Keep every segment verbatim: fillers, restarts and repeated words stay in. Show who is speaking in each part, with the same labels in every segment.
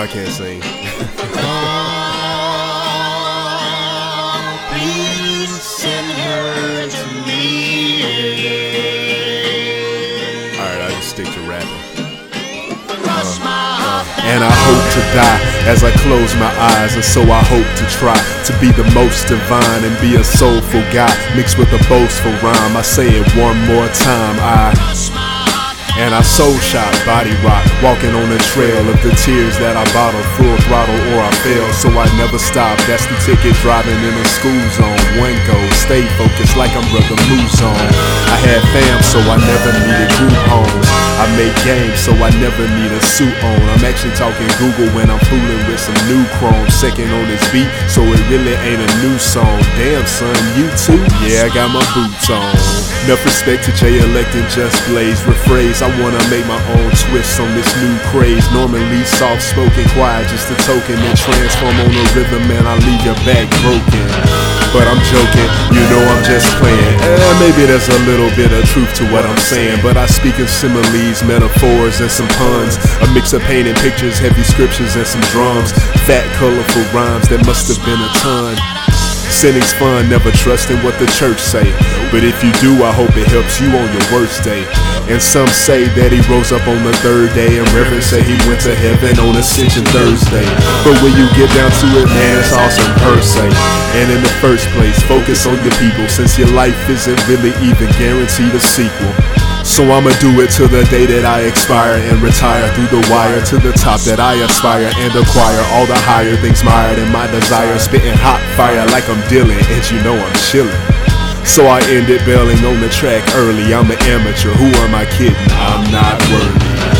Speaker 1: I can't sing.
Speaker 2: Please send her to me.
Speaker 1: Alright, I'll just stick to rapping.
Speaker 2: Cross my heart.
Speaker 1: And I hope to die as I close my eyes, and so I hope to try to be the most divine and be a soulful guy mixed with a boastful rhyme. I say it one more time. I And I soul shot, body rock, walking on the trail of the tears that I bottled, full throttle or I fail. So I never stop, that's the ticket, driving in a school zone. One go, stay focused like I'm Brother Moose on. I had fam, so I never needed group homes. I make games, so I never need a suit on. I'm actually talking Google when I'm fooling with some new chrome. Second on this beat, so it really ain't a new song. Damn son, you too? Yeah, I got my boots on. Enough respect to J-Elect and Just Blaze. Rephrase, I wanna make my own twists on this new craze. Normally soft-spoken, quiet, just a token. Then transform on a rhythm and I leave your back broken. But I'm joking, you know I'm just playing. Eh, maybe there's a little bit of truth to what I'm saying, but I speak in similes, metaphors, and some puns. A mix of painting pictures, heavy scriptures, and some drums. Fat, colorful rhymes that must have been a ton. Sinning's fun, never trusting what the church say. But if you do, I hope it helps you on your worst day. And some say that he rose up on the third day, and Reverend say he went to heaven on Ascension Thursday. But when you get down to it, man, it's all some hearsay. And in the first place, focus on your people, since your life isn't really even guaranteed a sequel. So I'ma do it till the day that I expire and retire through the wire to the top that I aspire and acquire all the higher things mired in my desire. Spitting hot fire like I'm dealing, and you know I'm chilling. So I ended bailing on the track early. I'm an amateur, who am I kidding? I'm not worthy.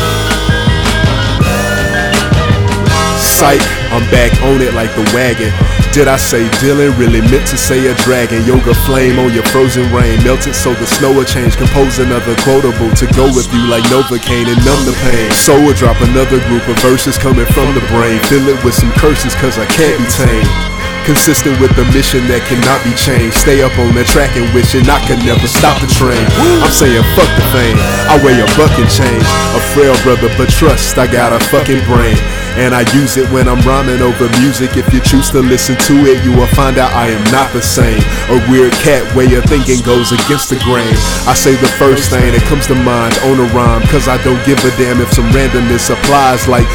Speaker 1: Psych, I'm back on it like the wagon. Did I say Dylan? Really meant to say a dragon. Yoga flame on your frozen rain, melted so the snow will change. Compose another quotable to go with you like Novocaine and numb the pain. So we'll drop another group of verses coming from the brain. Fill it with some curses cause I can't be tamed. Consistent with the mission that cannot be changed. Stay up on the track and wishing I could never stop the train. I'm saying fuck the fame, I weigh a buck and change. A frail brother but trust, I got a fucking brain. And I use it when I'm rhyming over music. If you choose to listen to it, you will find out I am not the same. A weird cat way of thinking goes against the grain. I say the first thing that comes to mind on a rhyme, cause I don't give a damn if some randomness applies, like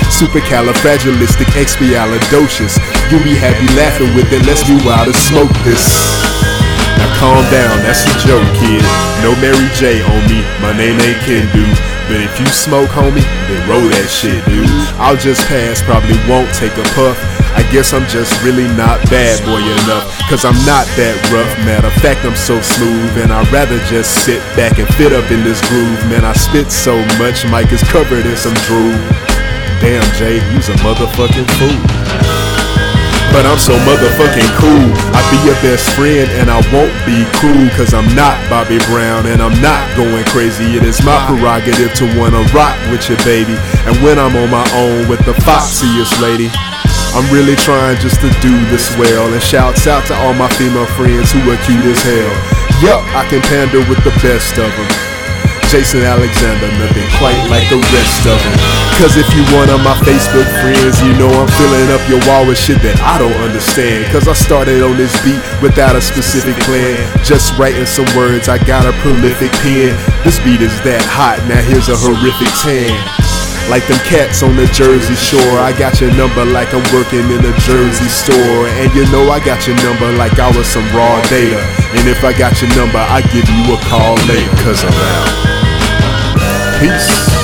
Speaker 1: supercalifragilisticexpialidocious. You be happy laughing with it, let's do wild and smoke this. Now calm down, that's a joke, kid. No Mary J on me, my name ain't Kendu. But if you smoke, homie, then roll that shit, dude. I'll just pass, probably won't take a puff. I guess I'm just really not bad boy enough, cause I'm not that rough. Matter of fact, I'm so smooth, and I'd rather just sit back and fit up in this groove. Man, I spit so much, mic is covered in some drool. Damn, Jay, you's a motherfucking fool. But I'm so motherfucking cool. I be your best friend and I won't be cruel, cause I'm not Bobby Brown and I'm not going crazy. It is my prerogative to wanna rock with you, baby. And when I'm on my own with the foxiest lady, I'm really trying just to do this well. And shouts out to all my female friends who are cute as hell. Yup, I can pander with the best of them. Jason Alexander, nothing quite like the rest of them. Cause if you one of my Facebook friends, you know I'm filling up your wall with shit that I don't understand. Cause I started on this beat without a specific plan, just writing some words, I got a prolific pen. This beat is that hot, now here's a horrific tan. Like them cats on the Jersey Shore, I got your number like I'm working in a Jersey store. And you know I got your number like I was some raw data. And if I got your number, I give you a call later, cause I'm out. Peace.